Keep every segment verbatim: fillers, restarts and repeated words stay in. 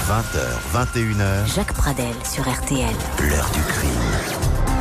vingt heures, vingt et une heures. Jacques Pradel sur R T L. L'heure du crime.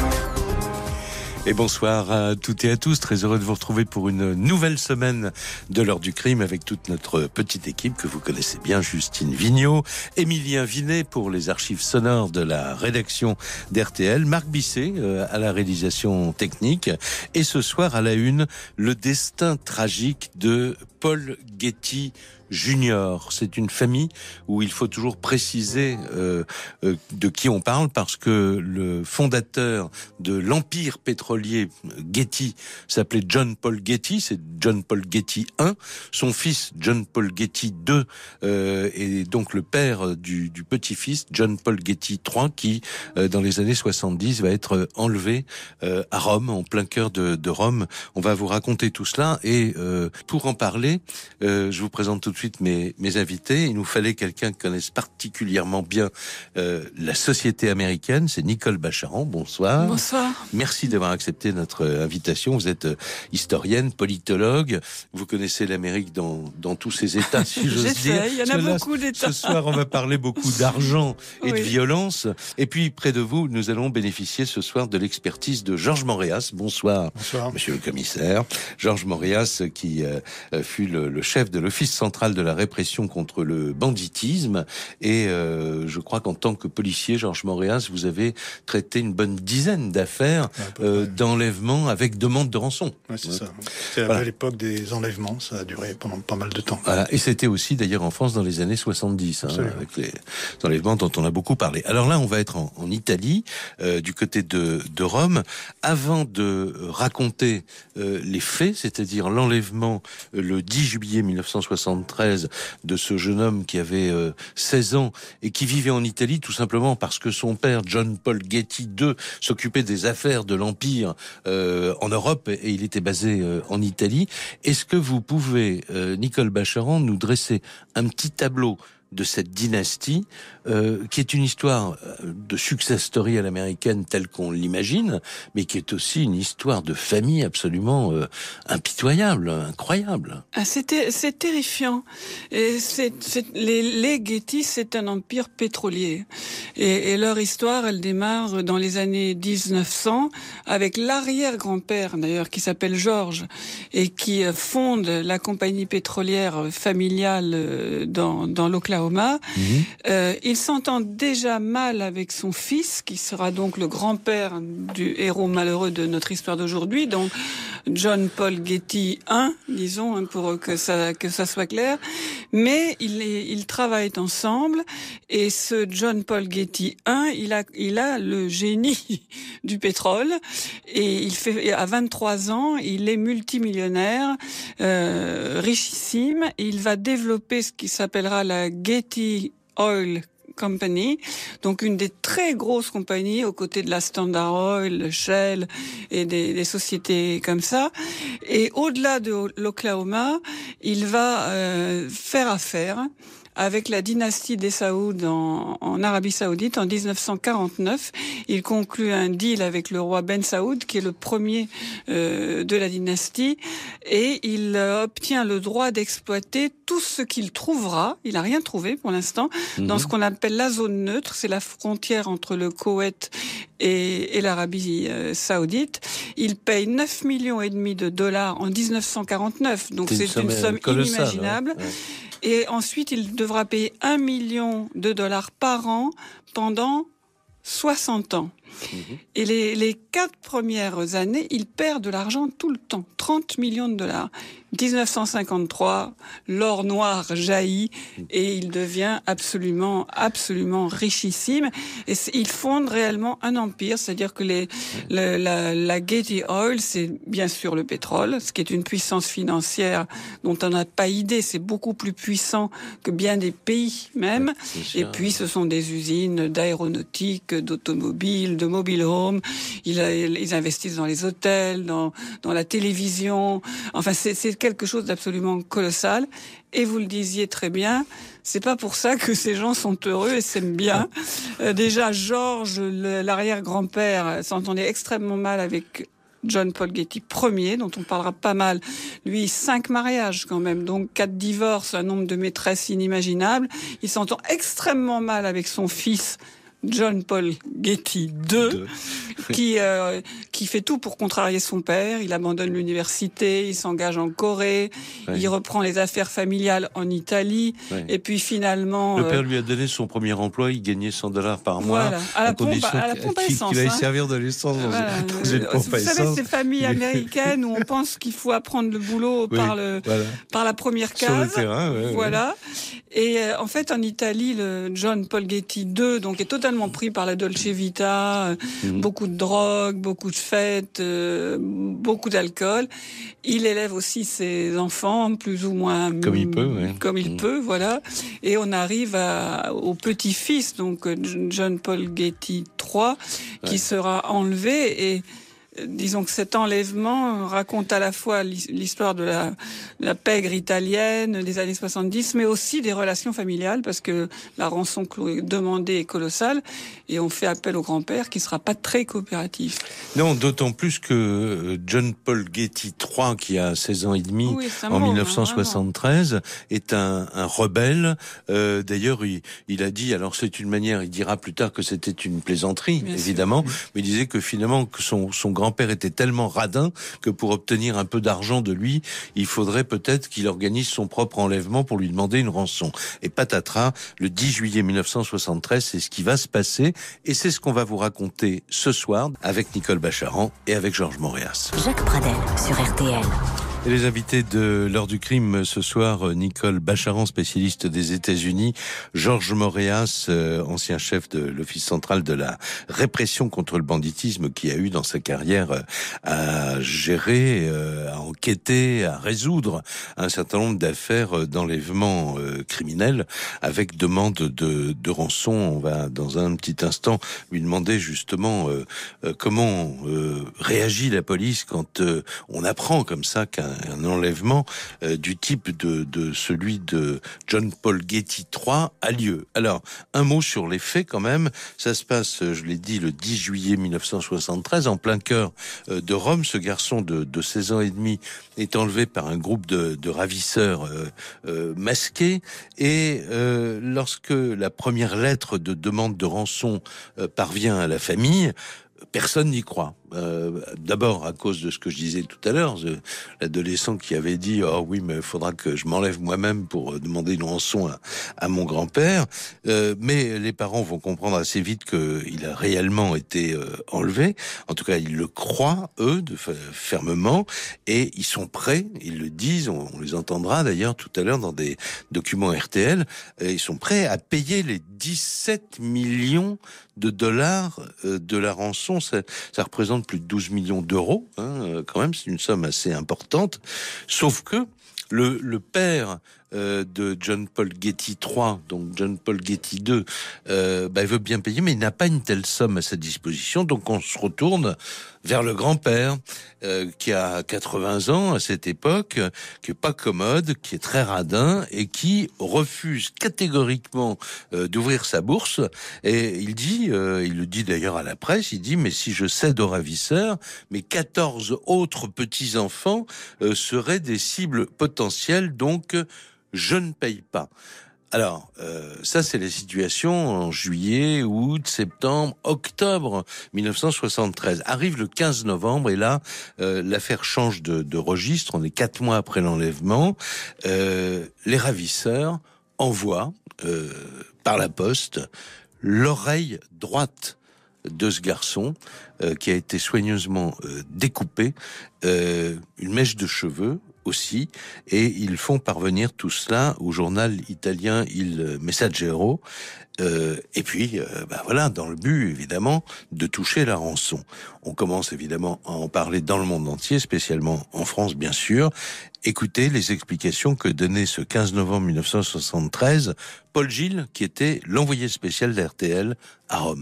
Et bonsoir à toutes et à tous, très heureux de vous retrouver pour une nouvelle semaine de l'heure du crime avec toute notre petite équipe que vous connaissez bien, Justine Vignot, Émilien Vinet pour les archives sonores de la rédaction d'R T L, Marc Bisset euh, à la réalisation technique, et ce soir à la une, le destin tragique de Paul Getty Junior. C'est une famille où il faut toujours préciser euh, euh, de qui on parle, parce que le fondateur de l'empire pétrolier Getty s'appelait John Paul Getty, c'est John Paul Getty I. Son fils John Paul Getty deux euh, est donc le père du, du petit-fils John Paul Getty trois qui, euh, dans les années soixante-dix, va être enlevé euh, à Rome, en plein cœur de, de Rome. On va vous raconter tout cela, et euh, pour en parler, euh, je vous présente tout de suite mes, mes invités. Il nous fallait quelqu'un qui connaisse particulièrement bien euh, la société américaine. C'est Nicole Bacharan. Bonsoir. Bonsoir. Merci d'avoir accepté notre invitation. Vous êtes euh, historienne, politologue. Vous connaissez l'Amérique dans, dans tous ses états, si j'ose dire. Il y en a beaucoup d'états. Ce soir, on va parler beaucoup d'argent et oui. de violence. Et puis, près de vous, nous allons bénéficier ce soir de l'expertise de Georges Moréas. Bonsoir. Bonsoir. Monsieur le commissaire. Georges Moréas, qui euh, fut le, le chef de l'Office central de la répression contre le banditisme, et euh, je crois qu'en tant que policier, Georges Moréas, vous avez traité une bonne dizaine d'affaires euh, d'enlèvement avec demande de rançon. Ouais, c'est ouais. ça. C'était voilà. À l'époque des enlèvements, ça a duré pendant pas mal de temps. Voilà. Et c'était aussi d'ailleurs en France dans les années soixante-dix, hein, avec les enlèvements dont on a beaucoup parlé. Alors là, on va être en, en Italie, euh, du côté de, de Rome. Avant de raconter euh, les faits, c'est-à-dire l'enlèvement euh, le dix juillet mille neuf cent soixante-treize de ce jeune homme qui avait euh, seize ans et qui vivait en Italie tout simplement parce que son père, John Paul Getty deux, s'occupait des affaires de l'Empire euh, en Europe, et il était basé euh, en Italie. Est-ce que vous pouvez, euh, Nicole Bacharan, nous dresser un petit tableau de cette dynastie, euh, qui est une histoire de success story à l'américaine telle qu'on l'imagine, mais qui est aussi une histoire de famille absolument euh, impitoyable, incroyable. Ah, c'est, c'est terrifiant. Et c'est, c'est, les, les Getty, c'est un empire pétrolier. Et, et leur histoire, elle démarre dans les années dix-neuf cents, avec l'arrière-grand-père, d'ailleurs, qui s'appelle George, et qui fonde la compagnie pétrolière familiale dans, dans l'Oklahoma. Mmh. Euh, il s'entend déjà mal avec son fils, qui sera donc le grand-père du héros malheureux de notre histoire d'aujourd'hui, donc John Paul Getty I, disons, pour que ça, que ça soit clair. Mais ils, ils travaillent ensemble, et ce John Paul Getty I, il a, il a le génie du pétrole, et il fait, à vingt-trois ans, il est multimillionnaire, euh, richissime. Il va développer ce qui s'appellera la Getty Oil Company, donc une des très grosses compagnies aux côtés de la Standard Oil, Shell et des, des sociétés comme ça. Et au-delà de l'Oklahoma, il va euh, faire affaire avec la dynastie des Saouds en, en Arabie Saoudite en dix-neuf cent quarante-neuf. Il conclut un deal avec le roi Ben Saoud, qui est le premier euh, de la dynastie, et il euh, obtient le droit d'exploiter tout ce qu'il trouvera. Il n'a rien trouvé pour l'instant mmh. dans ce qu'on appelle la zone neutre. C'est la frontière entre le Koweït et, et l'Arabie euh, Saoudite. Il paye neuf millions et demi de dollars en dix-neuf cent quarante-neuf. Donc c'est, c'est une somme, somme inimaginable. Hein, ouais. Et ensuite, il devra payer un million de dollars par an pendant soixante ans. Mmh. Et les, les quatre premières années, il perd de l'argent tout le temps, trente millions de dollars. dix-neuf cent cinquante-trois, l'or noir jaillit et il devient absolument, absolument richissime. Et il fonde réellement un empire, c'est-à-dire que les, le, la, la Getty Oil, c'est bien sûr le pétrole, ce qui est une puissance financière dont on n'a pas idée. C'est beaucoup plus puissant que bien des pays même. Ouais, et puis ce sont des usines d'aéronautique, d'automobiles, de mobile home. Ils, ils investissent dans les hôtels, dans, dans la télévision. Enfin, c'est, c'est quelque chose d'absolument colossal. Et vous le disiez très bien, c'est pas pour ça que ces gens sont heureux et s'aiment bien. Euh, déjà, Georges, le, l'arrière-grand-père, s'entendait extrêmement mal avec John Paul Getty Ier, dont on parlera pas mal. Lui, cinq mariages quand même, donc quatre divorces, un nombre de maîtresses inimaginable. Il s'entend extrêmement mal avec son fils John Paul Getty deux, qui euh, qui fait tout pour contrarier son père. Il abandonne l'université, il s'engage en Corée, ouais. il reprend les affaires familiales en Italie, ouais. et puis finalement... Le père lui a donné son premier emploi, il gagnait cent dollars par mois, voilà. à, la pompe, à la pompe à essence. Qu'il allait hein. servir de l'essence dans, voilà. dans une pompe à essence. Vous savez, ces familles américaines où on pense qu'il faut apprendre le boulot oui, par, le, voilà. par la première case. Sur le terrain, ouais, voilà. Ouais. Et euh, en fait, en Italie, le John Paul Getty deux donc, est totalement pris par la Dolce Vita, euh, mmh. beaucoup de drogue, beaucoup de fêtes, euh, beaucoup d'alcool. Il élève aussi ses enfants, plus ou moins comme il peut, ouais. comme il mmh. peut, voilà. Et on arrive à, au petit-fils, donc John Paul Getty trois, qui ouais. sera enlevé et disons que cet enlèvement raconte à la fois l'histoire de la, de la pègre italienne des années soixante-dix, mais aussi des relations familiales, parce que la rançon demandée est colossale, et on fait appel au grand-père qui sera pas très coopératif. Non, d'autant plus que John Paul Getty trois, qui a seize ans et demi oui, en monde, dix-neuf cent soixante-treize, hein, est un, un rebelle. Euh, d'ailleurs, il, il a dit, alors c'est une manière, il dira plus tard que c'était une plaisanterie, bien évidemment, sûr. mais il disait que finalement, que son, son grand grand-père était tellement radin que pour obtenir un peu d'argent de lui, il faudrait peut-être qu'il organise son propre enlèvement pour lui demander une rançon. Et patatras, le dix juillet mille neuf cent soixante-treize, c'est ce qui va se passer et c'est ce qu'on va vous raconter ce soir avec Nicole Bacharan et avec Georges Moréas. Jacques Pradel sur R T L. Et les invités de l'heure du crime ce soir, Nicole Bacharan, spécialiste des États-Unis, Georges Moréas, euh, ancien chef de l'Office central de la répression contre le banditisme, qui a eu dans sa carrière euh, à gérer, euh, à enquêter, à résoudre un certain nombre d'affaires d'enlèvement euh, criminel avec demande de, de rançon. On va dans un petit instant lui demander justement euh, euh, comment euh, réagit la police quand euh, on apprend comme ça qu'un un enlèvement euh, du type de, de celui de John Paul Getty trois a lieu. Alors, un mot sur les faits quand même. Ça se passe, je l'ai dit, le dix juillet mille neuf cent soixante-treize, en plein cœur euh, de Rome. Ce garçon de, de seize ans et demi est enlevé par un groupe de, de ravisseurs euh, euh, masqués. Et euh, lorsque la première lettre de demande de rançon euh, parvient à la famille, personne n'y croit. Euh, d'abord à cause de ce que je disais tout à l'heure, l'adolescent qui avait dit « Oh oui, mais il faudra que je m'enlève moi-même pour demander une rançon à, à mon grand-père euh, ». Mais les parents vont comprendre assez vite qu'il a réellement été euh, enlevé. En tout cas, ils le croient, eux, de, fermement, et ils sont prêts, ils le disent, on, on les entendra d'ailleurs tout à l'heure dans des documents R T L, euh, ils sont prêts à payer les dix-sept millions de dollars euh, de la rançon. Ça, ça représente plus de douze millions d'euros, hein, quand même, c'est une somme assez importante. Sauf que le, le père euh, de John Paul Getty trois, donc John Paul Getty deux, euh, bah, il veut bien payer, mais il n'a pas une telle somme à sa disposition. Donc on se retourne vers le grand-père, euh, qui a quatre-vingts ans à cette époque, qui est pas commode, qui est très radin et qui refuse catégoriquement euh, d'ouvrir sa bourse. Et il dit, euh, il le dit d'ailleurs à la presse, il dit « Mais si je cède aux ravisseurs, mes quatorze autres petits-enfants euh, seraient des cibles potentielles, donc je ne paye pas ». Alors, euh, ça c'est la situation en juillet, août, septembre, octobre mille neuf cent soixante-treize. Arrive le quinze novembre et là, euh, l'affaire change de, de registre. On est quatre mois après l'enlèvement. Euh, les ravisseurs envoient euh, par la poste l'oreille droite de ce garçon euh, qui a été soigneusement euh, découpé, euh, une mèche de cheveux aussi, et ils font parvenir tout cela au journal italien Il Messaggero, euh, et puis, euh, bah voilà, dans le but, évidemment, de toucher la rançon. On commence évidemment à en parler dans le monde entier, spécialement en France, bien sûr. Écoutez les explications que donnait ce quinze novembre mille neuf cent soixante-treize Paul Gilles, qui était l'envoyé spécial d'R T L à Rome.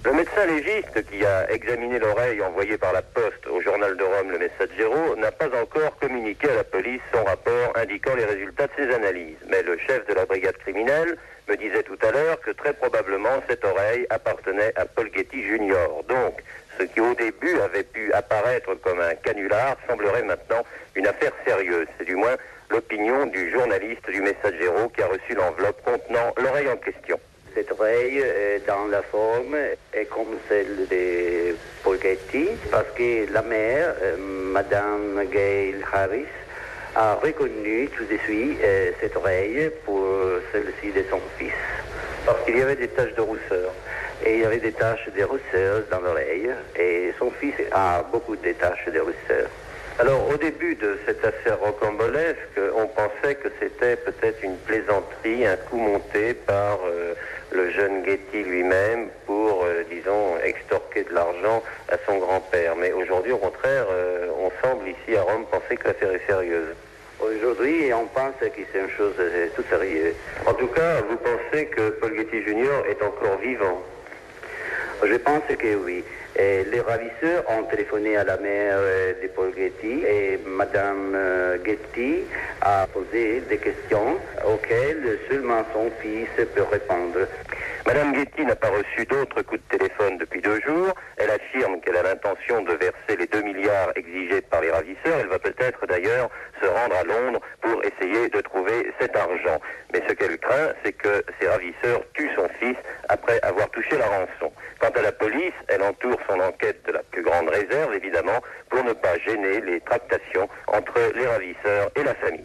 Le médecin légiste qui a examiné l'oreille envoyée par la poste au journal de Rome, le Messaggero, n'a pas encore communiqué à la police son rapport indiquant les résultats de ses analyses. Mais le chef de la brigade criminelle me disait tout à l'heure que très probablement cette oreille appartenait à Paul Getty junior. Donc, ce qui au début avait pu apparaître comme un canular semblerait maintenant une affaire sérieuse. C'est du moins l'opinion du journaliste du Messaggero qui a reçu l'enveloppe contenant l'oreille en question. Cette oreille, euh, dans la forme, est comme celle de Paul Getty, parce que la mère, euh, Madame Gail Harris, a reconnu tout de suite euh, cette oreille pour celle-ci de son fils, parce qu'il y avait des taches de rousseur. Et il y avait des taches de rousseur dans l'oreille, et son fils a beaucoup de taches de rousseur. Alors, au début de cette affaire rocambolesque, on pensait que c'était peut-être une plaisanterie, un coup monté par euh, le jeune Getty lui-même pour, euh, disons, extorquer de l'argent à son grand-père. Mais aujourd'hui, au contraire, euh, on semble ici à Rome penser que l'affaire est sérieuse. Aujourd'hui, on pense que c'est une chose euh, tout sérieuse. En tout cas, vous pensez que Paul Getty junior est encore vivant? Je pense que oui. Et les ravisseurs ont téléphoné à la mère de Paul Getty et Madame Getty a posé des questions auxquelles seulement son fils peut répondre. Madame Getty n'a pas reçu d'autres coups de téléphone depuis deux jours. Elle affirme qu'elle a l'intention de verser les deux milliards exigés par les ravisseurs. Elle va peut-être d'ailleurs se rendre à Londres pour essayer de trouver cet argent. Mais ce qu'elle craint, c'est que ces ravisseurs tuent son fils après avoir touché la rançon. Quant à la police, elle entoure son enquête de la plus grande réserve, évidemment, pour ne pas gêner les tractations entre les ravisseurs et la famille.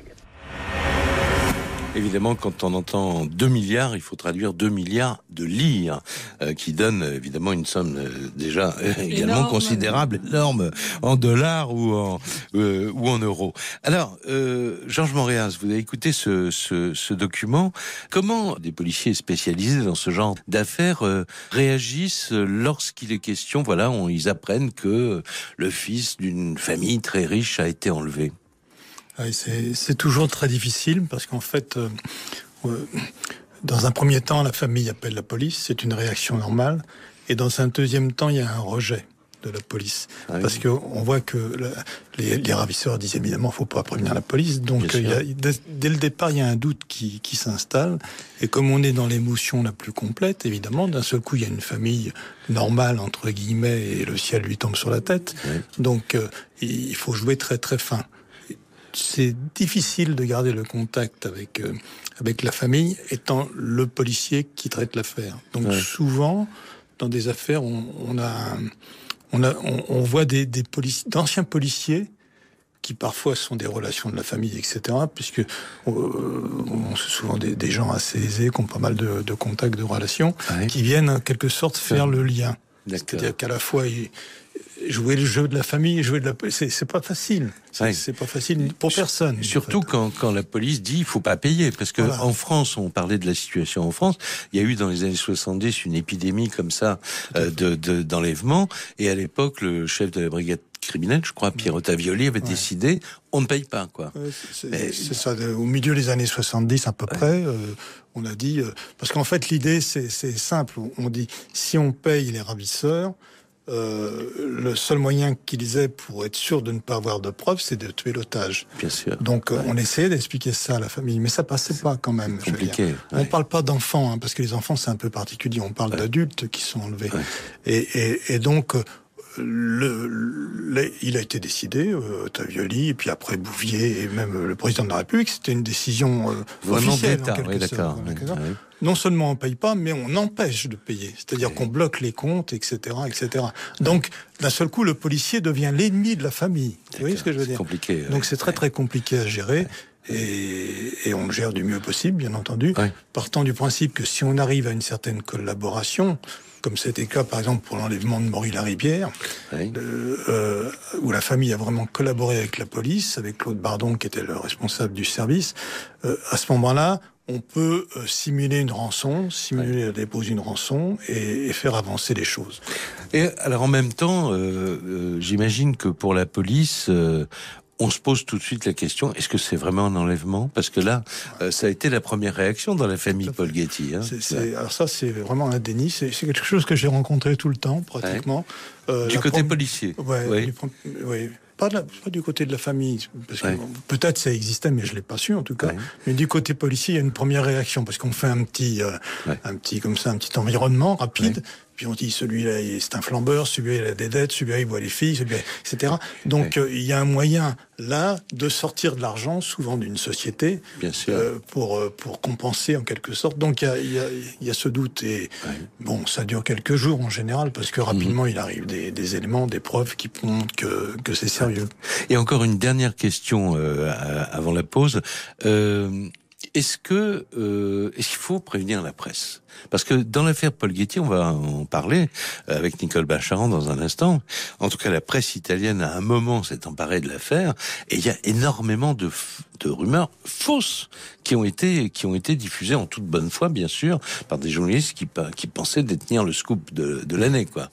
Évidemment, quand on entend deux milliards, il faut traduire deux milliards de lire, euh, qui donne évidemment une somme euh, déjà euh, également énorme, considérable, énorme, en dollars ou en euh, ou en euros. Alors, euh, Georges Moréas, vous avez écouté ce, ce, ce document. Comment des policiers spécialisés dans ce genre d'affaires euh, réagissent lorsqu'il est question, voilà, on, ils apprennent que le fils d'une famille très riche a été enlevé? Oui, c'est, c'est toujours très difficile parce qu'en fait, euh, euh, dans un premier temps, la famille appelle la police, c'est une réaction normale, et dans un deuxième temps, il y a un rejet de la police. Ah oui. Parce qu'on voit que la, les, les ravisseurs disent évidemment qu'il ne faut pas prévenir la police, donc il y a, dès, dès le départ, il y a un doute qui, qui s'installe, et comme on est dans l'émotion la plus complète, évidemment, d'un seul coup, il y a une famille normale, entre guillemets, et le ciel lui tombe sur la tête, oui. donc euh, il faut jouer très très fin. C'est difficile de garder le contact avec euh, avec la famille, étant le policier qui traite l'affaire. Donc ouais. souvent, dans des affaires, on, on a on a on, on voit des des policiers, d'anciens policiers qui parfois sont des relations de la famille, et cetera. Puisque euh, on c'est souvent des, des gens assez aisés, qui ont pas mal de, de contacts, de relations, ouais. qui viennent en quelque sorte faire ouais. le lien. D'accord. C'est-à-dire qu'à la fois ils, jouer le jeu de la famille, jouer de la police, c'est, c'est pas facile. C'est, ouais. c'est pas facile pour personne. Surtout en fait. quand, quand la police dit il faut pas payer, parce que voilà. en France, on parlait de la situation en France. Il y a eu dans les années soixante-dix une épidémie comme ça euh, de, de d'enlèvement, et à l'époque, le chef de la brigade criminelle, je crois, Pierre Ottavioli, avait ouais. décidé on ne paye pas quoi. Ouais, c'est, Mais... c'est ça. Au milieu des années soixante-dix à peu ouais. près, euh, on a dit euh, parce qu'en fait l'idée c'est, c'est simple. On dit si on paye les ravisseurs. Euh, le seul moyen qu'ils aient pour être sûr de ne pas avoir de preuves, c'est de tuer l'otage. Bien sûr. Donc, ouais. on essayait d'expliquer ça à la famille, mais ça passait c'est pas quand même. C'est compliqué. Ouais. On parle pas d'enfants, hein, parce que les enfants c'est un peu particulier. On parle ouais. d'adultes qui sont enlevés. Ouais. Et, et, et donc, le, le, il a été décidé, euh, Ottavioli, et puis après Bouvier, et même le président de la République, c'était une décision euh, vraiment officielle. d'État. Oui, d'accord. Oui, non seulement on paye pas, mais on empêche de payer. C'est-à-dire oui. qu'on bloque les comptes, et cetera, et cetera. Donc, d'un seul coup, le policier devient l'ennemi de la famille. D'accord. Vous voyez ce que je veux dire ? C'est compliqué. Donc, c'est très, ouais. très compliqué à gérer. Ouais. Et, et on le gère du mieux possible, bien entendu. Ouais. Partant du principe que si on arrive à une certaine collaboration, comme c'était le cas, par exemple, pour l'enlèvement de Maury-Laribière, oui. euh, euh, où la famille a vraiment collaboré avec la police, avec Claude Bardon, qui était le responsable du service, euh, à ce moment-là, on peut euh, simuler une rançon, simuler oui. la dépose d'une rançon et, et faire avancer les choses. Et alors en même temps, euh, euh, j'imagine que pour la police, euh, on se pose tout de suite la question, est-ce que c'est vraiment un enlèvement? Parce que là, euh, ça a été la première réaction dans la famille Polghetti. Hein. C'est, c'est, alors ça, c'est vraiment un déni. C'est, c'est quelque chose que j'ai rencontré tout le temps, pratiquement. Ouais. Euh, du côté prom- policier. Ouais, oui. Du, oui. Pas, de la, pas du côté de la famille, parce que ouais. peut-être ça existait, mais je l'ai pas su en tout cas. Ouais. Mais du côté policier, il y a une première réaction, parce qu'on fait un petit, euh, ouais. un petit comme ça, un petit environnement rapide. Ouais. Puis on dit celui-là c'est un flambeur, celui-là il a des dettes, celui-là il boit les filles, celui-là, et cetera. Donc ouais. euh, il y a un moyen là de sortir de l'argent, souvent d'une société, bien sûr, euh, pour euh, pour compenser en quelque sorte. Donc il y a il y a, il y a ce doute et ouais. bon ça dure quelques jours en général parce que rapidement mmh. il arrive des, des éléments, des preuves qui montrent que que c'est sérieux. Et encore une dernière question euh, avant la pause. Euh, Est-ce que euh, est-ce qu'il faut prévenir la presse? Parce que dans l'affaire Polghetti, on va en parler avec Nicole Bacharan dans un instant. En tout cas, la presse italienne à un moment s'est emparée de l'affaire et il y a énormément de, de rumeurs fausses qui ont été qui ont été diffusées en toute bonne foi, bien sûr, par des journalistes qui qui pensaient détenir le scoop de, de l'année, quoi.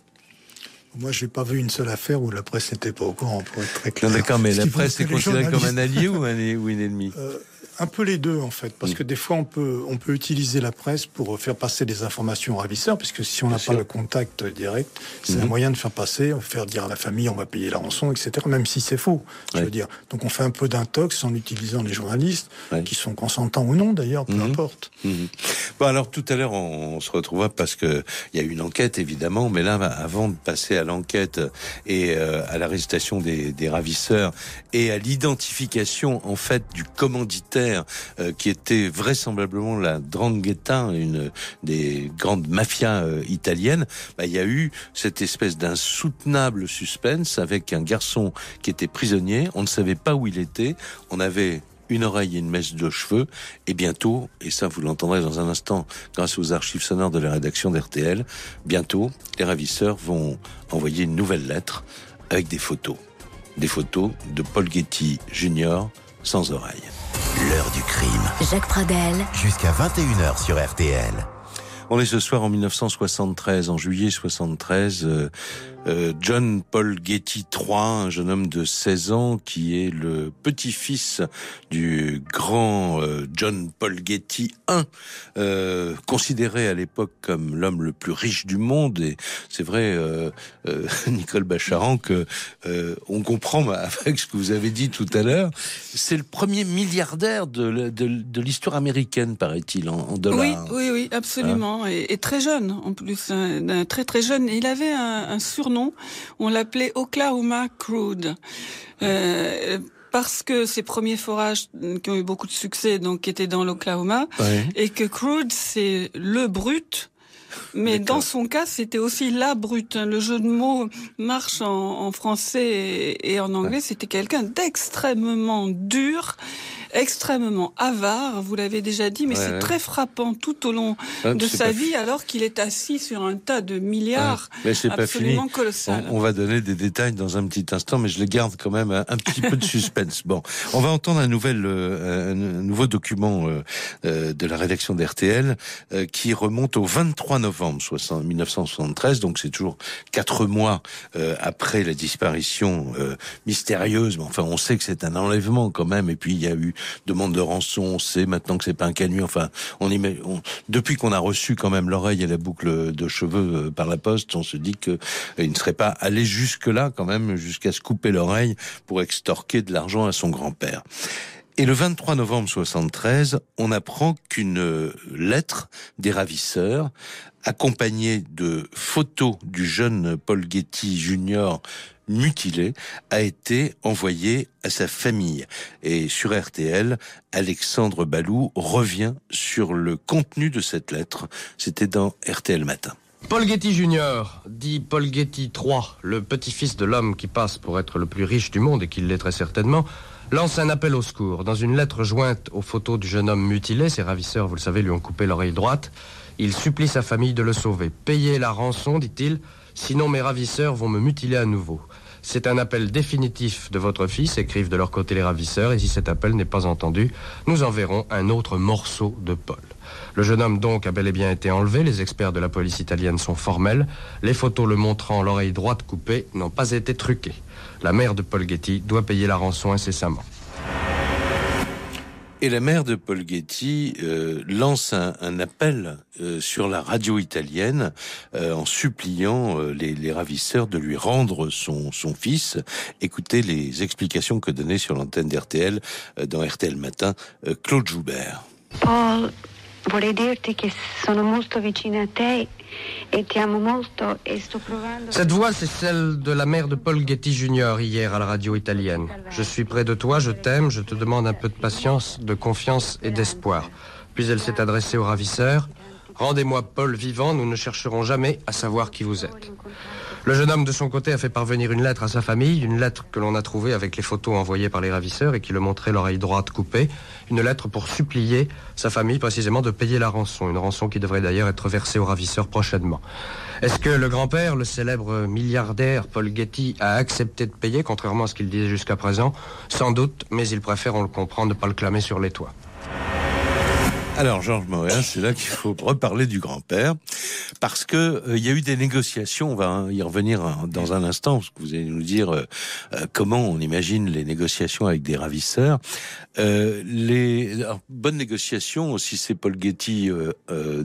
Moi, j'ai pas vu une seule affaire où la presse n'était pas au courant, pour être très clair. Non, d'accord, mais la presse est considérée journalistes... comme un allié ou un, ou une ennemie euh... Un peu les deux, en fait, parce mmh. que des fois, on peut, on peut utiliser la presse pour faire passer des informations aux ravisseurs, puisque si on n'a pas le contact direct, c'est mmh. un moyen de faire passer, faire dire à la famille, on va payer la rançon, et cetera, même si c'est faux, ouais. je veux dire. Donc, on fait un peu d'intox en utilisant les journalistes, ouais. qui sont consentants ou non, d'ailleurs, peu mmh. importe. Mmh. Bon, alors, tout à l'heure, on, on se retrouvera parce que il y a eu une enquête, évidemment, mais là, avant de passer à l'enquête et euh, à l'arrestation des, des ravisseurs et à l'identification, en fait, du commanditaire Euh, qui était vraisemblablement la 'Ndrangheta, une des grandes mafias euh, italiennes, bah, il y a eu cette espèce d'insoutenable suspense avec un garçon qui était prisonnier, on ne savait pas où il était, on avait une oreille et une mèche de cheveux, et bientôt, et ça vous l'entendrez dans un instant grâce aux archives sonores de la rédaction d'R T L, bientôt les ravisseurs vont envoyer une nouvelle lettre avec des photos. Des photos de Polghetti junior sans oreille. L'heure du crime. Jacques Pradel. Jusqu'à vingt et une heures sur R T L. On est ce soir en mille neuf cent soixante-treize, en juillet soixante-treize, euh, euh, John Polghetti trois, un jeune homme de seize ans qui est le petit-fils du grand euh, John Polghetti un, euh, considéré à l'époque comme l'homme le plus riche du monde. Et c'est vrai, euh, euh, Nicole Bacharan, que euh, on comprend avec ce que vous avez dit tout à l'heure, c'est le premier milliardaire de, de, de l'histoire américaine, paraît-il, en, en dollars. Oui, oui, oui, absolument. Hein? Et, et très jeune, en plus, un, un très très jeune. Il avait un, un surnom, on l'appelait Oklahoma Crude, euh, parce que ses premiers forages qui ont eu beaucoup de succès, donc étaient dans l'Oklahoma, ouais. et que crude c'est le brut. Mais D'accord. dans son cas, c'était aussi la brute. Le jeu de mots marche en, en français et, et en anglais. Ouais. C'était quelqu'un d'extrêmement dur, extrêmement avare. Vous l'avez déjà dit, mais ouais, c'est ouais. très frappant tout au long ouais, de sa vie, alors qu'il est assis sur un tas de milliards ouais. mais c'est absolument pas fini. colossal. On, on va donner des détails dans un petit instant, mais je le garde quand même un, un petit peu de suspense. Bon, on va entendre un, nouvel, euh, un nouveau document euh, euh, de la rédaction d'R T L euh, qui remonte au vingt-trois novembre mille neuf cent soixante-treize, donc c'est toujours quatre mois euh, après la disparition euh, mystérieuse, mais enfin on sait que c'est un enlèvement quand même, et puis il y a eu demande de rançon, on sait maintenant que c'est pas un canuet, enfin on, y, on depuis qu'on a reçu quand même l'oreille et la boucle de cheveux euh, par la poste, on se dit que euh, il ne serait pas allé jusque là quand même, jusqu'à se couper l'oreille pour extorquer de l'argent à son grand-père. Et le vingt-trois novembre soixante-treize, on apprend qu'une lettre des ravisseurs, accompagnée de photos du jeune Polghetti junior mutilé, a été envoyée à sa famille. Et sur R T L, Alexandre Balou revient sur le contenu de cette lettre. C'était dans R T L Matin. Polghetti junior, dit Polghetti trois, le petit-fils de l'homme qui passe pour être le plus riche du monde et qui l'est très certainement, lance un appel au secours. Dans une lettre jointe aux photos du jeune homme mutilé, ses ravisseurs, vous le savez, lui ont coupé l'oreille droite, il supplie sa famille de le sauver. Payez la rançon, dit-il, sinon mes ravisseurs vont me mutiler à nouveau. c'est un appel définitif de votre fils, écrivent de leur côté les ravisseurs, et si cet appel n'est pas entendu, nous enverrons un autre morceau de Paul. Le jeune homme donc a bel et bien été enlevé, les experts de la police italienne sont formels, les photos le montrant l'oreille droite coupée n'ont pas été truquées. La mère de Paul Getty doit payer la rançon incessamment. Et la mère de Paul Getty euh, lance un, un appel euh, sur la radio italienne euh, en suppliant euh, les, les ravisseurs de lui rendre son, son fils. Écoutez les explications que donnait sur l'antenne d'R T L, euh, dans R T L Matin, euh, Claude Joubert. Paul, vorrei dirti che sono molto vicina a te e ti amo molto e sto provando. Cette voix, c'est celle de la mère de Paul Getty junior hier à la radio italienne. Je suis près de toi, je t'aime, je te demande un peu de patience, de confiance et d'espoir. Puis elle s'est adressée aux ravisseurs. Rendez-moi Paul vivant, nous ne chercherons jamais à savoir qui vous êtes. Le jeune homme de son côté a fait parvenir une lettre à sa famille, une lettre que l'on a trouvée avec les photos envoyées par les ravisseurs et qui le montrait l'oreille droite coupée, une lettre pour supplier sa famille précisément de payer la rançon, une rançon qui devrait d'ailleurs être versée aux ravisseurs prochainement. Est-ce que le grand-père, le célèbre milliardaire Paul Getty, a accepté de payer, contrairement à ce qu'il disait jusqu'à présent? Sans doute, mais il préfère, on le comprend, ne pas le clamer sur les toits. Alors, Georges Moréas, c'est là qu'il faut reparler du grand-père, parce que euh, il y a eu des négociations, on va y revenir hein, dans un instant, parce que vous allez nous dire euh, euh, comment on imagine les négociations avec des ravisseurs. Euh, les alors, bonnes négociations, aussi c'est Paul Getty euh, euh,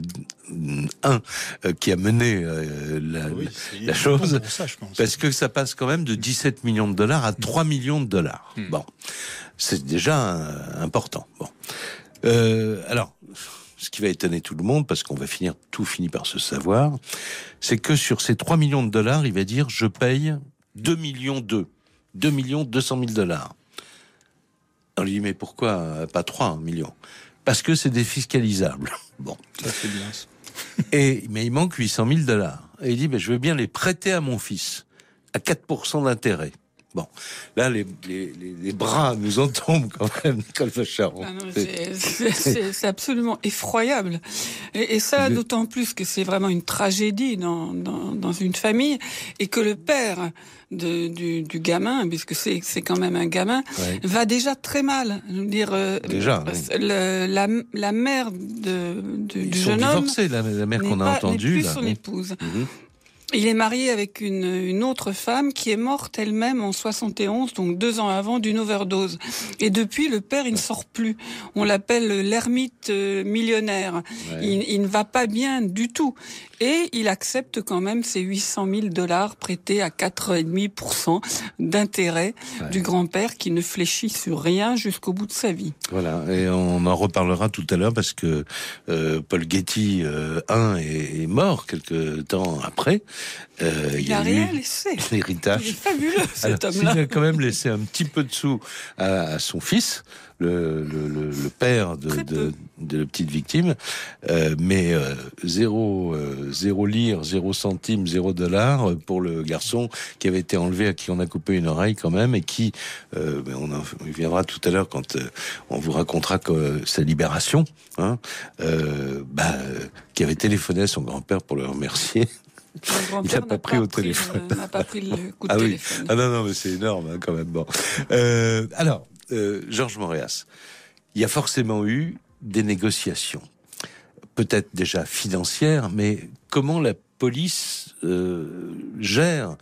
un euh, qui a mené euh, la, oui, la chose, ça, je pense. Parce que ça passe quand même de dix-sept millions de dollars à trois millions de dollars. Mmh. Bon, c'est déjà euh, important. Bon. Euh, alors, ce qui va étonner tout le monde, parce qu'on va finir, tout finit par se savoir, c'est que sur ces trois millions de dollars, il va dire, je paye deux millions deux, deux millions deux cent mille dollars. On lui dit, mais pourquoi pas trois millions? Parce que c'est défiscalisable. Bon. Ça, c'est bien. Et, mais il manque huit cent mille dollars. Et il dit, ben, je veux bien les prêter à mon fils, à quatre pour cent d'intérêt. Bon, là, les, les, les, les bras nous en tombent quand même, Nicole Vacheron. Ah non, c'est, c'est, c'est, c'est absolument effroyable. Et, et ça, le... d'autant plus que c'est vraiment une tragédie dans, dans, dans une famille, et que le père de, du, du gamin, puisque c'est, c'est quand même un gamin, ouais. va déjà très mal. Je veux dire, déjà, oui. le, la, la mère de, de, du jeune homme... Ils sont divorcés, la, la mère qu'on a pas, entendue. N'est plus là, son oui. épouse. Mm-hmm. Il est marié avec une, une autre femme qui est morte elle-même en soixante et onze, donc deux ans avant, d'une overdose. Et depuis, le père, il ne sort plus. On l'appelle l'ermite millionnaire. Ouais. Il, il ne va pas bien du tout. Et il accepte quand même ces huit cent mille dollars prêtés à quatre virgule cinq pour cent d'intérêt ouais. du grand-père qui ne fléchit sur rien jusqu'au bout de sa vie. Voilà, et on en reparlera tout à l'heure parce que euh, Paul Getty euh, un est, est mort quelques temps après. Euh, il n'a rien laissé. L'héritage. Il est fabuleux, cet Alors, homme-là. Il a quand même laissé un petit peu de sous à, à son fils, le, le, le, le père de, de, de la petite victime, euh, mais euh, zéro, euh, zéro lire, zéro centime, zéro dollar pour le garçon qui avait été enlevé, à qui on a coupé une oreille quand même, et qui, euh, on en viendra tout à l'heure quand euh, on vous racontera que sa libération, hein, euh, bah, qui avait téléphoné à son grand-père pour le remercier. Il n'a pas pris pas au pris téléphone. Le, n'a pas pris le coup de ah téléphone. Oui. Ah non, non, mais c'est énorme hein, quand même. Bon. Euh, alors, euh, Georges Moréas, il y a forcément eu des négociations, peut-être déjà financières, mais comment la police euh, gère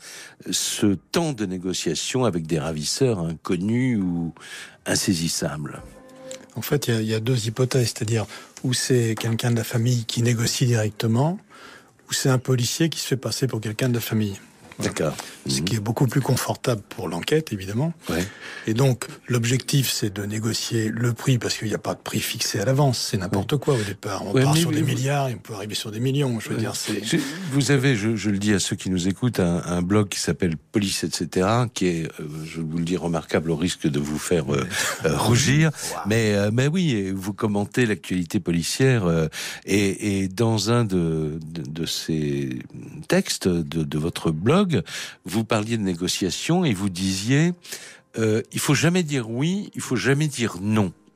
ce temps de négociation avec des ravisseurs inconnus ou insaisissables? En fait, il y, y a deux hypothèses, c'est-à-dire où c'est quelqu'un de la famille qui négocie directement, ou c'est un policier qui se fait passer pour quelqu'un de la famille. D'accord. Ce mmh. qui est beaucoup plus confortable pour l'enquête, évidemment. Ouais. Et donc, l'objectif, c'est de négocier le prix, parce qu'il n'y a pas de prix fixé à l'avance. C'est n'importe ouais. quoi au départ. On ouais, part sur des vous... milliards et on peut arriver sur des millions. Je veux ouais. dire, c'est... Je, vous avez, je, je le dis à ceux qui nous écoutent, un, un blog qui s'appelle Police, et cetera, qui est, euh, je vous le dis, remarquable au risque de vous faire euh, euh, rougir. Wow. Mais, euh, mais oui, vous commentez l'actualité policière euh, et, et dans un de, de, de ces textes de, de votre blog, vous parliez de négociations et vous disiez euh, il faut jamais dire oui, il faut jamais dire non.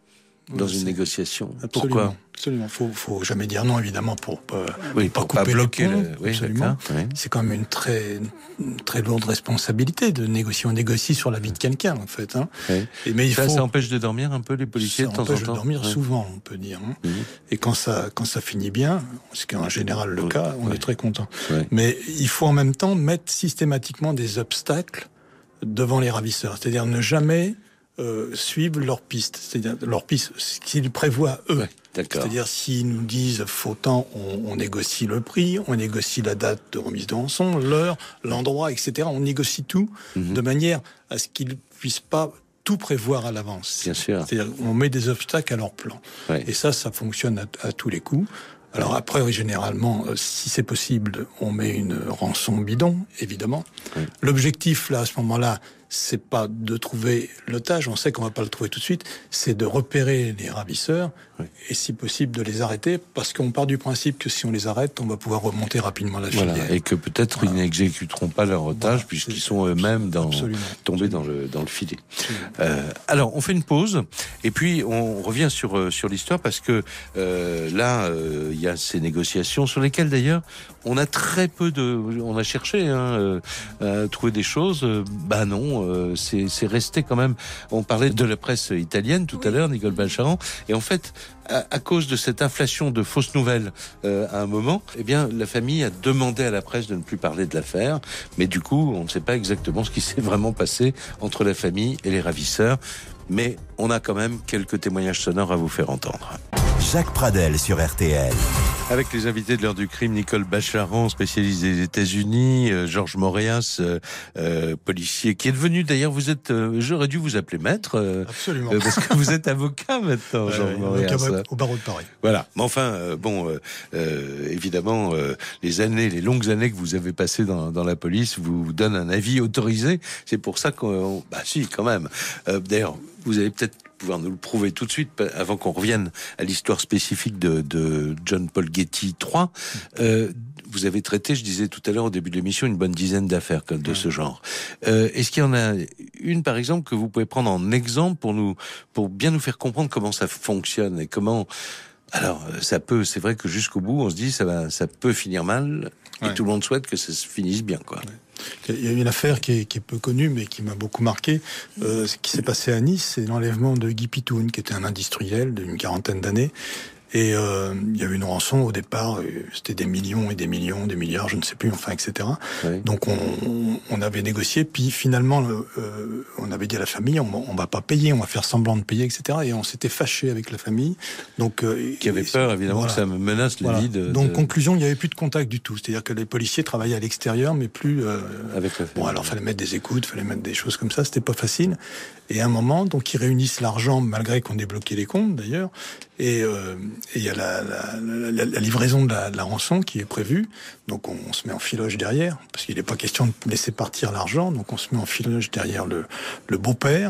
dans Ouais, une c'est... négociation. Absolument. Pourquoi ? Absolument. Faut, faut jamais dire non, évidemment, pour pas, Oui, pas pour couper pas bloquer le pont. le... Oui, absolument. oui. C'est quand même une très, une très lourde responsabilité de négocier. On négocie sur la vie de quelqu'un, en fait. Hein. Oui. Et, mais il ça, faut... ça empêche de dormir un peu les policiers ça de temps en temps. empêche de dormir oui. souvent, on peut dire. Hein. Mmh. Et quand ça, quand ça finit bien, ce qui est en général le oui. cas, on oui. est très content. Oui. Mais il faut en même temps mettre systématiquement des obstacles devant les ravisseurs. C'est-à-dire ne jamais euh, suivre leur piste. C'est-à-dire leur piste, ce qu'ils prévoient eux. Ouais, d'accord. C'est-à-dire s'ils nous disent faut tant, on, on négocie le prix, on négocie la date de remise de rançon, l'heure, l'endroit, et cetera. On négocie tout Mmh. de manière à ce qu'ils puissent pas tout prévoir à l'avance. Bien sûr. C'est-à-dire on met des obstacles à leur plan. Ouais. Et ça, ça fonctionne à, à tous les coups. Alors après, oui, généralement, euh, si c'est possible, on met une rançon bidon, évidemment. Oui. L'objectif, là, à ce moment-là, c'est pas de trouver l'otage, on sait qu'on va pas le trouver tout de suite, c'est de repérer les ravisseurs, oui. et si possible de les arrêter, parce qu'on part du principe que si on les arrête, on va pouvoir remonter rapidement la filière. Voilà, et que peut-être voilà. ils n'exécuteront pas leur otage, voilà, puisqu'ils sont eux-mêmes dans, tombés dans le, dans le filet. Euh, alors, on fait une pause, et puis on revient sur, sur l'histoire, parce que euh, là, euh, il y a ces négociations, sur lesquelles d'ailleurs, on a très peu de... On a cherché hein, euh, à trouver des choses, euh, bah non, euh, c'est, c'est resté quand même... On parlait de la presse italienne tout oui. à l'heure, Nicole Balcharan, et en fait... À, à cause de cette inflation de fausses nouvelles euh, à un moment, eh bien, la famille a demandé à la presse de ne plus parler de l'affaire. Mais du coup, on ne sait pas exactement ce qui s'est vraiment passé entre la famille et les ravisseurs. Mais on a quand même quelques témoignages sonores à vous faire entendre. Jacques Pradel sur R T L. Avec les invités de l'heure du crime, Nicole Balcharan, spécialiste des États-Unis, euh, Georges Moréas, euh, euh, policier, qui est devenu d'ailleurs, vous êtes, euh, j'aurais dû vous appeler maître. Euh, Absolument. Euh, parce que vous êtes avocat maintenant, Georges ouais, Moréas. Avocat au barreau de Paris. Voilà. Mais enfin, euh, bon, euh, euh, évidemment, euh, les années, les longues années que vous avez passées dans, dans la police vous donnent un avis autorisé. C'est pour ça qu'on, bah si, quand même. Euh, d'ailleurs, vous allez peut-être pouvoir nous le prouver tout de suite, avant qu'on revienne à l'histoire spécifique de, de John Paul Getty trois. Euh, vous avez traité, je disais tout à l'heure au début de l'émission, une bonne dizaine d'affaires de ce genre. Euh, est-ce qu'il y en a une, par exemple, que vous pouvez prendre en exemple pour nous, pour bien nous faire comprendre comment ça fonctionne et comment... Alors, ça peut, c'est vrai que jusqu'au bout, on se dit, ça va, ça peut finir mal, et ouais. tout le monde souhaite que ça se finisse bien, quoi. Ouais. Il y a une affaire qui est, qui est peu connue, mais qui m'a beaucoup marqué, euh, ce qui s'est passé à Nice, c'est l'enlèvement de Guy Pitoun, qui était un industriel d'une quarantaine d'années. Et euh, il y avait une rançon au départ, c'était des millions et des millions, des milliards, je ne sais plus, enfin, et cetera. Oui. Donc on, on, on avait négocié, puis finalement, euh, on avait dit à la famille, on, on va pas payer, on va faire semblant de payer, et cetera. Et on s'était fâché avec la famille. Donc euh, qui avait peur, évidemment, voilà. que ça menace la voilà. vie de. Donc de... conclusion, il n'y avait plus de contact du tout. C'est-à-dire que les policiers travaillaient à l'extérieur, mais plus euh, avec la famille. Bon, alors fallait mettre des écoutes, fallait mettre des choses comme ça. C'était pas facile. Et à un moment, donc ils réunissent l'argent malgré qu'on ait bloqué les comptes, d'ailleurs. Et euh, il y a la, la, la, la livraison de la, de la rançon qui est prévue. Donc on, on se met en filoche derrière, parce qu'il n'est pas question de laisser partir l'argent. Donc on se met en filoche derrière le, le beau-père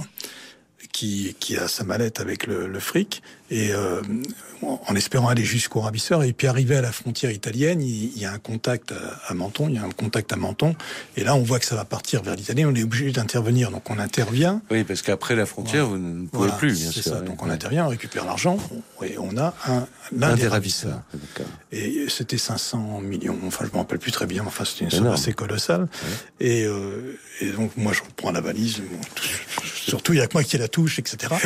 qui, qui a sa mallette avec le, le fric. Et euh, en espérant aller jusqu'au ravisseur. Et puis arrivé à la frontière italienne, il, il y a un contact à, à Menton, il y a un contact à Menton. Et là, on voit que ça va partir vers l'Italie. On est obligé d'intervenir, donc on intervient. Oui, parce qu'après la frontière, voilà. vous ne pouvez voilà, plus, bien c'est sûr. Ça. Oui. Donc on intervient, on récupère l'argent, et on a un, l'un un des, des ravisseurs. ravisseurs. Et c'était cinq cents millions. Enfin, je me rappelle plus très bien. Enfin, c'était une somme assez colossale. Ouais. Et, euh, et donc moi, je reprends la valise. Surtout, il y a que moi qui la touche, et cetera.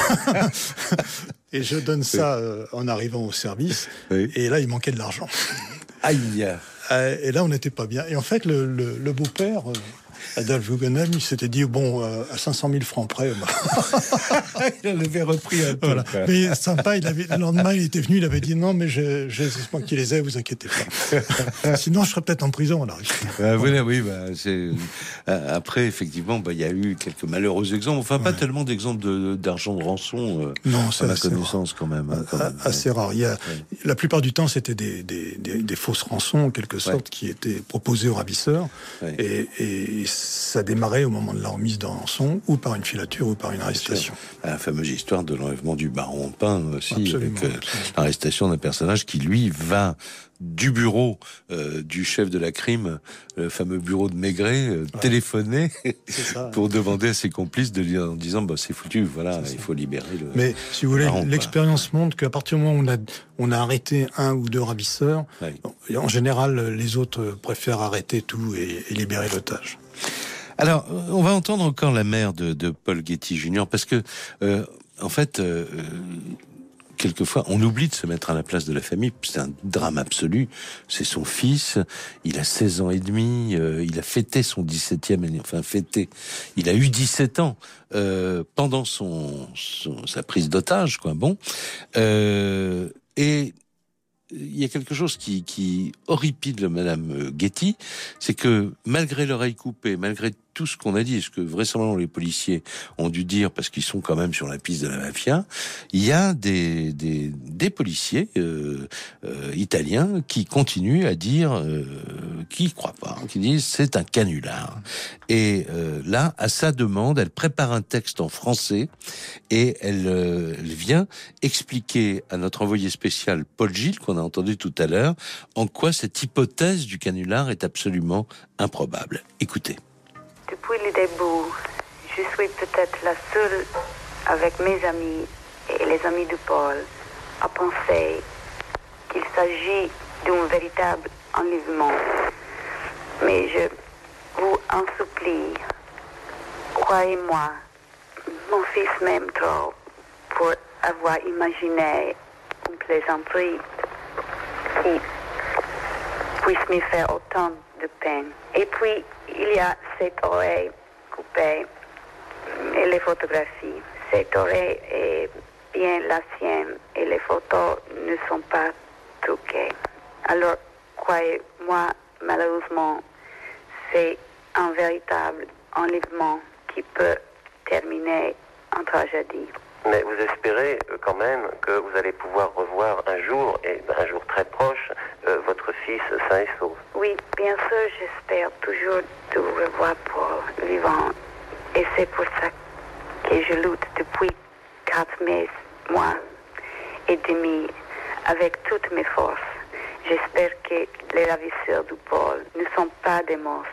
Et je donne ça euh, en arrivant au service. Oui. Et là, il manquait de l'argent. Aïe. Euh, et là, on n'était pas bien. Et en fait, le, le, le beau-père, euh, Adolphe Guggenheim, il s'était dit, bon, euh, à cinq cent mille francs près... Bah... il avait repris un peu. Voilà. Mais sympa, il avait, le lendemain, il était venu, il avait dit, non, mais je, je, c'est moi qui les ai, vous inquiétez pas. Sinon, je serais peut-être en prison. Alors. Bah, voilà, oui, bah, c'est... Après, effectivement, bah, il y a eu quelques malheureux exemples. Enfin, pas ouais. tellement d'exemples de, d'argent de rançon, euh, non, c'est à ma connaissance, rare. quand même. Hein, quand même. Assez rare. Il y a, ouais. La plupart du temps, c'était des, des, des, des fausses rançons, en quelque sorte, ouais. qui étaient proposées aux ravisseurs. Ouais. Et, et ça démarrait au moment de la remise de rançon, ou par une filature, ou par une arrestation. La fameuse histoire de l'enlèvement du baron Pain aussi, absolument, avec euh, l'arrestation d'un personnage qui, lui, va du bureau euh, du chef de la crime, le fameux bureau de Maigret, euh, ouais. téléphoner ça, pour ouais. demander à ses complices de lui en disant bah, c'est foutu, voilà, c'est il ça. faut libérer le. Mais si vous voulez, l'expérience quoi. montre qu'à partir du moment où on a, on a arrêté un ou deux ravisseurs, ouais. en général, les autres préfèrent arrêter tout et, et libérer l'otage. Alors, on va entendre encore la mère de, de Paul Getty junior parce que, euh, en fait, euh, quelquefois, on oublie de se mettre à la place de la famille. C'est un drame absolu. C'est son fils. Il a seize ans et demi. Euh, il a fêté son dix-septième, enfin fêté. Il a eu dix-sept ans euh, pendant son, son sa prise d'otage, quoi. Bon, euh, et il y a quelque chose qui, qui horripile Madame Getty, c'est que malgré l'oreille coupée, malgré tout ce qu'on a dit, et ce que vraisemblablement les policiers ont dû dire, parce qu'ils sont quand même sur la piste de la mafia, il y a des, des, des policiers euh, euh, italiens qui continuent à dire, euh, qui ne croient pas, qui disent c'est un canular. Et euh, là, à sa demande, elle prépare un texte en français et elle, euh, elle vient expliquer à notre envoyé spécial Paul Gilles, qu'on a entendu tout à l'heure, en quoi cette hypothèse du canular est absolument improbable. Écoutez. Depuis le début, je suis peut-être la seule avec mes amis et les amis de Paul à penser qu'il s'agit d'un véritable enlèvement. Mais je vous en supplie, croyez-moi, mon fils m'aime trop pour avoir imaginé une plaisanterie qui puisse me faire autant de peine. Et puis, il y a cette oreille coupée et les photographies. Cette oreille est bien la sienne et les photos ne sont pas truquées. Alors, croyez-moi, malheureusement, c'est un véritable enlèvement qui peut terminer en tragédie. Mais vous espérez quand même que vous allez pouvoir revoir un jour, et un jour très proche, euh, votre fils sain et sauf. Oui, bien sûr, j'espère toujours de vous revoir pour vivant. Et c'est pour ça que je lutte depuis quatre mois et demi avec toutes mes forces. J'espère que les ravisseurs du Paul ne sont pas des monstres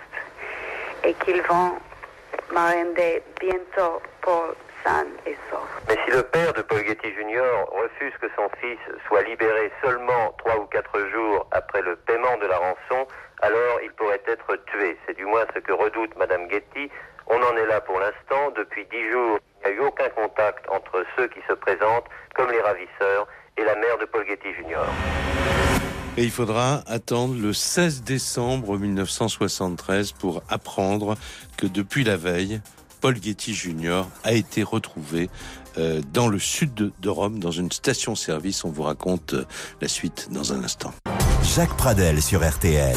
et qu'ils vont me rendre bientôt Paul sain et sauf. Mais si le père de Paul Getty junior refuse que son fils soit libéré seulement trois ou quatre jours après le paiement de la rançon, alors il pourrait être tué. C'est du moins ce que redoute Madame Getty. On en est là pour l'instant. Depuis dix jours, il n'y a eu aucun contact entre ceux qui se présentent, comme les ravisseurs, et la mère de Paul Getty junior Et il faudra attendre le seize décembre mille neuf cent soixante-treize pour apprendre que depuis la veille, Paul Getty junior a été retrouvé euh, dans le sud de, de Rome, dans une station-service. On vous raconte euh, la suite dans un instant. Jacques Pradel sur R T L.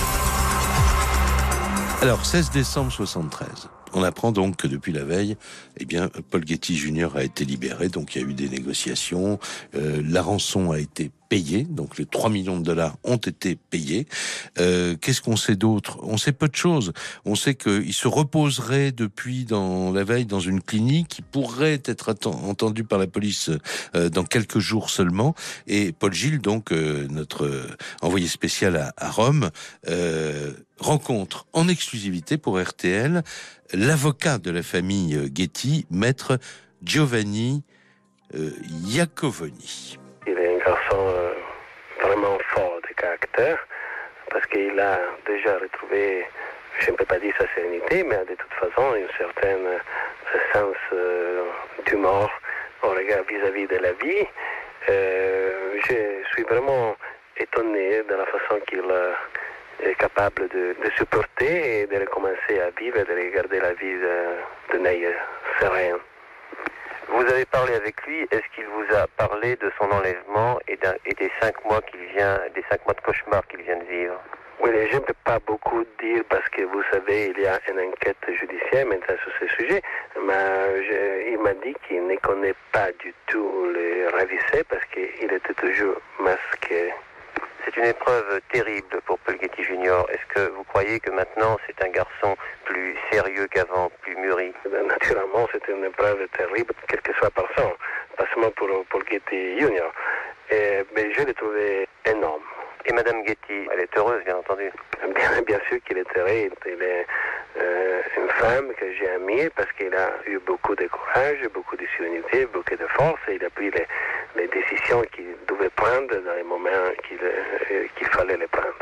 Alors, seize décembre soixante-treize. On apprend donc que depuis la veille, eh bien, Paul Getty junior a été libéré. Donc, il y a eu des négociations. Euh, la rançon a été payée. Donc, les trois millions de dollars ont été payés. Euh, qu'est-ce qu'on sait d'autre? On sait peu de choses. On sait qu'il se reposerait depuis dans la veille dans une clinique qui pourrait être entendu par la police euh, dans quelques jours seulement. Et Paul Gilles, donc, euh, notre euh, envoyé spécial à, à Rome, euh, rencontre en exclusivité pour R T L l'avocat de la famille Getty, maître Giovanni euh, Iacovoni. Il est un garçon euh, vraiment fort de caractère, parce qu'il a déjà retrouvé, je ne peux pas dire sa sérénité, mais de toute façon une certaine euh, sens euh, d'humour au regard vis-à-vis de la vie. Euh, je suis vraiment étonné de la façon qu'il euh, est capable de, de supporter et de recommencer à vivre et de regarder la vie d'un œil serein. Vous avez parlé avec lui, est-ce qu'il vous a parlé de son enlèvement et, et des cinq mois qu'il vient, des cinq mois de cauchemar qu'il vient de vivre? Oui, je ne peux pas beaucoup dire parce que vous savez, il y a une enquête judiciaire maintenant sur ce sujet, mais je, il m'a dit qu'il ne connaît pas du tout les ravisseurs parce qu'il était toujours masqué. C'est une épreuve terrible pour Paul Getty junior Est-ce que vous croyez que maintenant c'est un garçon plus sérieux qu'avant, plus mûri? Naturellement, c'est une épreuve terrible, quelle que soit la personne, pas seulement pour Paul Getty junior Et, mais je l'ai trouvé énorme, Et Madame Getty, elle est heureuse, bien entendu. Bien, bien sûr qu'il est heureux. Il est euh, une femme que j'ai aimée parce qu'il a eu beaucoup de courage, beaucoup de sérénité, beaucoup de force, et il a pris les, les décisions qu'il devait prendre dans les moments qu'il, euh, qu'il fallait les prendre.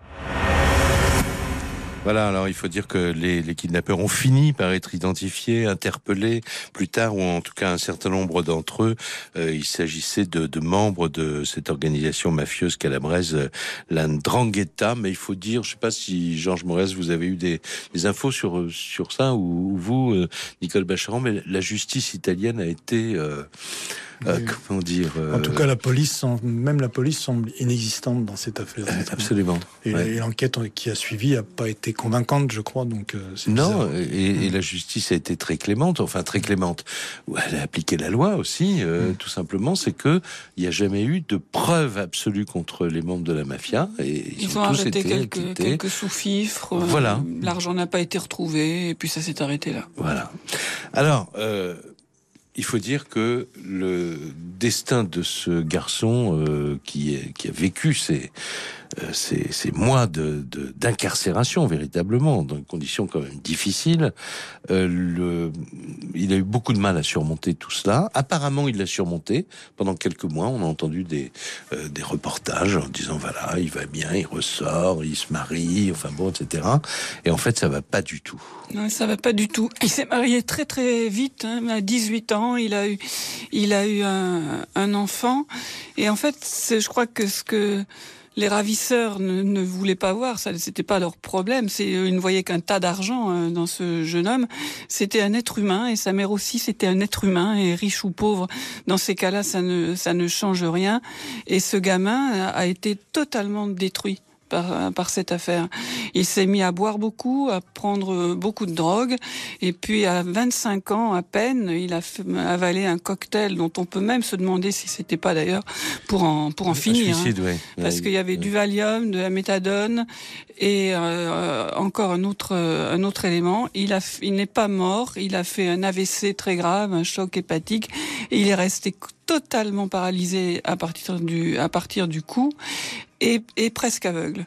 Voilà, alors il faut dire que les, les kidnappeurs ont fini par être identifiés, interpellés plus tard, ou en tout cas un certain nombre d'entre eux. Euh, il s'agissait de, de membres de cette organisation mafieuse calabraise, euh, la Ndrangheta. Mais il faut dire, je sais pas si Georges Morez, vous avez eu des, des infos sur sur ça, ou, ou vous, euh, Nicole Bacharan, mais la justice italienne a été... Euh, Euh, comment dire euh... En tout cas, la police, même la police semble inexistante dans cette affaire. Euh, absolument. Et, ouais. et l'enquête qui a suivi n'a pas été convaincante, je crois. Donc, euh, c'est non, et, et la justice a été très clémente, enfin très clémente. Elle a appliqué la loi aussi, euh, mmh. tout simplement. C'est que il n'y a jamais eu de preuve absolue contre les membres de la mafia. Et ils, ils ont, ont tous arrêté été quelques, acquittés. quelques sous-fifres. Voilà. Euh, l'argent n'a pas été retrouvé, et puis ça s'est arrêté là. Voilà. Alors. Euh, Il faut dire que le destin de ce garçon euh, qui, est, qui a vécu ces, euh, ces, ces mois de, de, d'incarcération, véritablement, dans des conditions quand même difficiles, euh, le, il a eu beaucoup de mal à surmonter tout cela. Apparemment, il l'a surmonté pendant quelques mois. On a entendu des, euh, des reportages en disant, voilà, il va bien, il ressort, il se marie, enfin bon, et cetera. Et en fait, ça va pas du tout. Non, ça va pas du tout. Il s'est marié très très vite, hein, à dix-huit ans. Il a eu, il a eu un, un enfant. Et en fait, c'est, je crois que ce que les ravisseurs ne, ne voulaient pas voir, ça, c'était pas leur problème. C'est, ils ne voyaient qu'un tas d'argent euh, dans ce jeune homme. C'était un être humain, et sa mère aussi, c'était un être humain, et riche ou pauvre, dans ces cas-là, ça ne, ça ne change rien. Et ce gamin a, a été totalement détruit par, par cette affaire. Il s'est mis à boire beaucoup, à prendre beaucoup de drogue, et puis à vingt-cinq ans à peine, il a fait, avalé un cocktail dont on peut même se demander si c'était pas d'ailleurs pour en pour en finir, suicide, hein. ouais. Parce ouais, qu'il y avait ouais. du Valium, de la méthadone et euh, encore un autre un autre élément. Il a il n'est pas mort, il a fait un A V C très grave, un choc hépatique, et il est resté totalement paralysé à partir du à partir du cou et, et presque aveugle.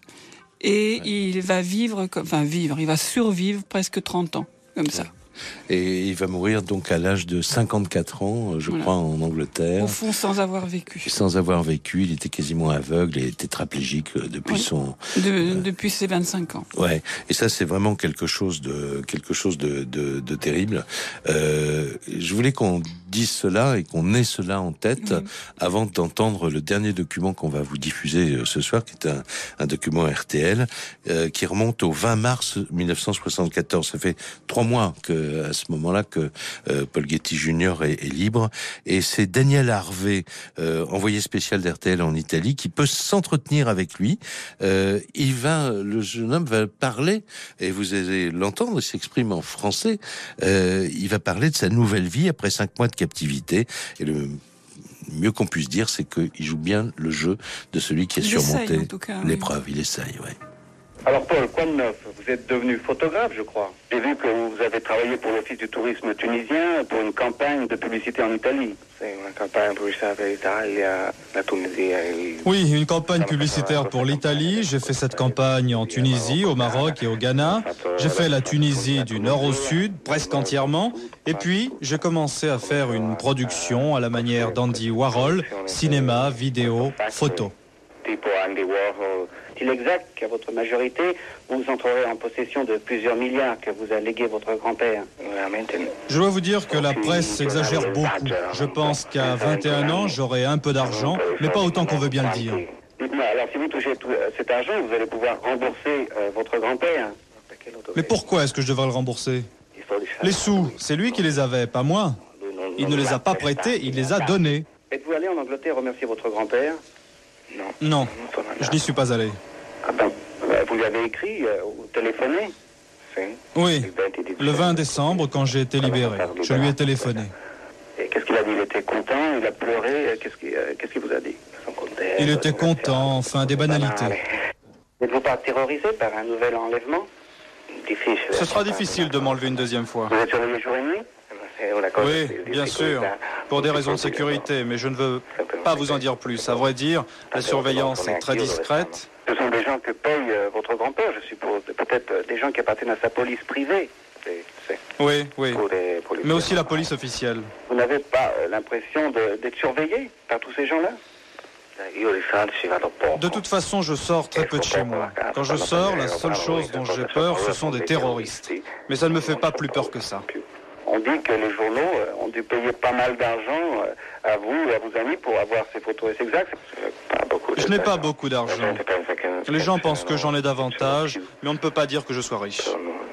Et ouais. il va vivre, enfin vivre, il va survivre presque trente ans, comme ça. Et il va mourir donc à l'âge de cinquante-quatre ans, je voilà. crois, en Angleterre. Au fond, sans avoir vécu. Sans avoir vécu, il était quasiment aveugle et tétraplégique depuis oui. son... De, euh... Depuis ses vingt-cinq ans. Ouais. Et ça, c'est vraiment quelque chose de quelque chose de, de, de terrible. Euh, je voulais qu'on dise cela et qu'on ait cela en tête oui. avant d'entendre le dernier document qu'on va vous diffuser ce soir, qui est un, un document R T L, euh, qui remonte au vingt mars mille neuf cent soixante-quatorze. Ça fait trois mois que à ce moment-là que euh, Paul Getty Junior est, est libre, et c'est Daniel Harvey, euh, envoyé spécial d'R T L en Italie, qui peut s'entretenir avec lui. Euh, il va, le jeune homme va parler, et vous allez l'entendre, il s'exprime en français. Euh, il va parler de sa nouvelle vie après cinq mois de captivité, et le mieux qu'on puisse dire, c'est qu'il joue bien le jeu de celui qui a il surmonté essaye, en tout cas, l'épreuve. Oui. Il essaye, ouais. Alors Paul, quoi de neuf? Vous êtes devenu photographe, je crois. J'ai vu que vous avez travaillé pour l'Office du tourisme tunisien pour une campagne de publicité en Italie. C'est une campagne publicitaire pour l'Italie, la Tunisie. Oui, une campagne publicitaire pour l'Italie. J'ai fait cette campagne en Tunisie, au Maroc et au Ghana. J'ai fait la Tunisie du nord au sud, presque entièrement. Et puis, j'ai commencé à faire une production à la manière d'Andy Warhol, cinéma, vidéo, photo. Est-il exact qu'à votre majorité, vous entrerez en possession de plusieurs milliards que vous a légué votre grand-père? Je dois vous dire que la presse exagère beaucoup. Je pense qu'à vingt et un ans, j'aurai un peu d'argent, mais pas autant qu'on veut bien le dire. Dites-moi, alors si vous touchez tout cet argent, vous allez pouvoir rembourser euh, votre grand-père. Mais pourquoi est-ce que je devrais le rembourser? Les sous, c'est lui qui les avait, pas moi. Il ne les a pas prêtés, il les a donnés. Êtes-vous allé en Angleterre remercier votre grand-père? Non, je n'y suis pas allé. Ah ben, vous lui avez écrit euh, ou téléphoné? Oui, le vingt décembre, quand j'ai été libéré. Je lui ai téléphoné. Et qu'est-ce qu'il a dit? Il était content, il a pleuré, qu'est-ce qu'il euh, qu'est-ce qu'il vous a dit? Il était content, enfin des banalités. N'êtes-vous pas terrorisé par un nouvel enlèvement? Difficile. Ce sera difficile de m'enlever une deuxième fois. Vous êtes surveillé jour et nuit? Oui, bien sûr, pour des raisons de sécurité, mais je ne veux pas vous en dire plus. À vrai dire, la surveillance est très discrète Ce sont des gens que paye euh, votre grand-père, je suppose. Peut-être euh, des gens qui appartiennent à sa police privée. C'est, c'est Oui, oui. pour les, pour les Mais aussi la police officielle. Vous n'avez pas euh, l'impression de, d'être surveillé par tous ces gens-là? De toute façon, je sors très peu de chez moi. Quand je sors, la seule chose dont j'ai peur, ce sont des terroristes. Mais ça ne me fait pas plus peur que ça. On dit que les journaux euh, ont dû payer pas mal d'argent euh, à vous et à vos amis pour avoir ces photos. Est-ce exact? Je n'ai pas beaucoup d'argent. Les gens pensent que j'en ai davantage, mais on ne peut pas dire que je sois riche.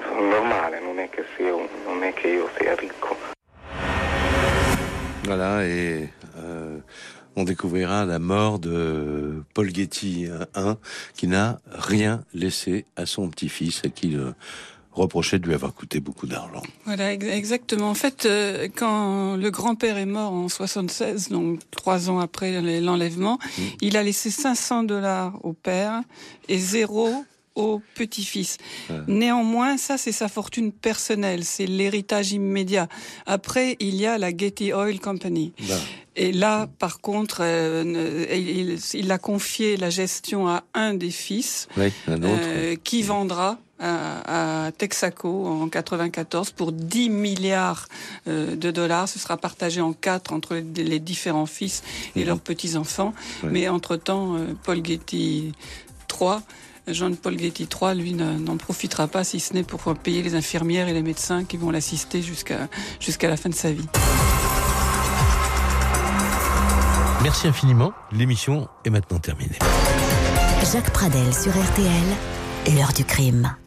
Voilà, et euh, on découvrira la mort de Paul Getty un, qui n'a rien laissé à son petit-fils, à qui le reprochait de lui avoir coûté beaucoup d'argent. Voilà, exactement. En fait, euh, quand le grand-père est mort en soixante-seize, donc trois ans après l'enlèvement, mmh. il a laissé cinq cents dollars au père et zéro au petit-fils. Ouais. Néanmoins, ça, c'est sa fortune personnelle, c'est l'héritage immédiat. Après, il y a la Getty Oil Company. Ben. Et là, par contre, euh, il, il a confié la gestion à un des fils, oui, un autre. Euh, qui vendra à, à Texaco en quatre-vingt-quatorze pour dix milliards euh, de dollars. Ce sera partagé en quatre entre les, les différents fils et mmh. leurs petits-enfants. Oui. Mais entre-temps, euh, Paul Getty trois, John-Paul Getty trois, lui, n'en profitera pas, si ce n'est pour payer les infirmières et les médecins qui vont l'assister jusqu'à, jusqu'à la fin de sa vie. Merci infiniment. L'émission est maintenant terminée. Jacques Pradel sur R T L, l'heure du crime.